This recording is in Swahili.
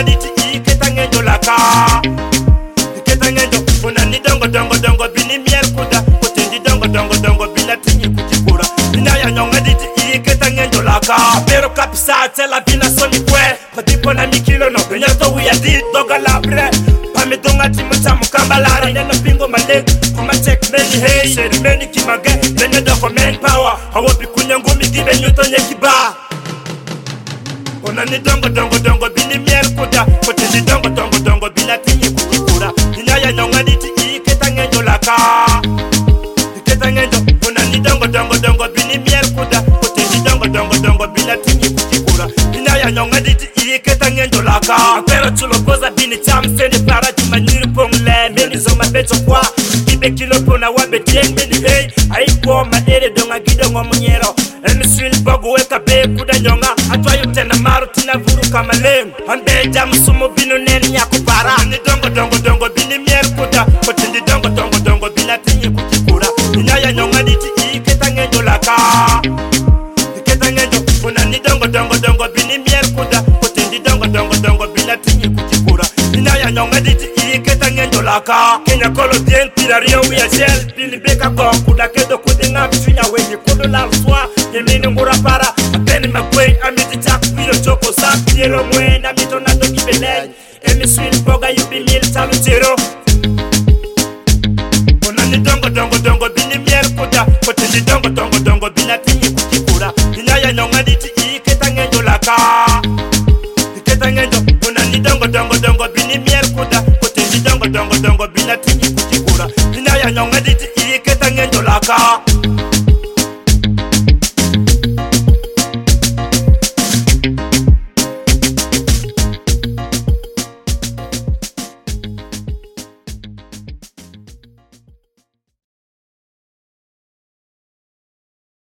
diti iketa ngendo laka iketa ngendo una ni dongo dongo dongo bini miel kuda kutendi dongo dongo dongo bina tinyi kutikura bina ya nyonga diti iketa ngendo laka pero kapisa tela bina soni kwe kodipo na mikilo no bina to we did doga labre pame donga timuta mukambalari neno pingo maleg kuma check many hey sheri many kimage nene doko main power hawo bikunya ngumi gibe nyuto nyekiba ona ni dongo dongo dongo bini miel kuda kutendi dongo dongo dongo bina tinyi kutikura bina ya nyonga diti iketa ngendo laka iketa ngendo ona ni dongo dongo dongo bini miel kuda kutendi dongo dongo dongo bina tinyi kutikura bina ya nyonga diti iketa ngendo laka pero chulo goza bini cham seni para juma nyiri pongle meni zoma beto kwa ibe kilo pona wabe tieng meni hey haikuwa maere donga gidongo munyero emiswili bogu weka be kuda nyonga atwayo tena maru tina vuru kama lemu hanbe jamu sumo binu neni nyako para ni dongo dongo dongo bini mier kuda kutindi dongo dongo dongo bina tinyi kutikura bina ya nyonga diti iketa ngendo laka iketa ngendo una ni dongo dongo dongo bini mier kuda kutindi dongo dongo dongo bina tinyi kutikura bina ya nyonga diti iketa ngendo laka Kenya kolo dien tira rio wia gel bini beka kwa kuda kedo kudinga mchunya wenye kudu la mswa yemini ngura para apeni magwe amiti chaku bilo choko sapi yelo mwe na mito na doki belej emi swili boga yubi mil talu chero ona ni dongo dongo dongo bini miel kuda kutindi dongo dongo dongo bina tinyi kutikura bina ya nyonga diti iketa ngendo laka iketa ngendo ona ni dongo dongo dongo bini miel kuda kutindi dongo dongo dongo bina tinyi kutikura bina ya nyonga diti iketa ngendo laka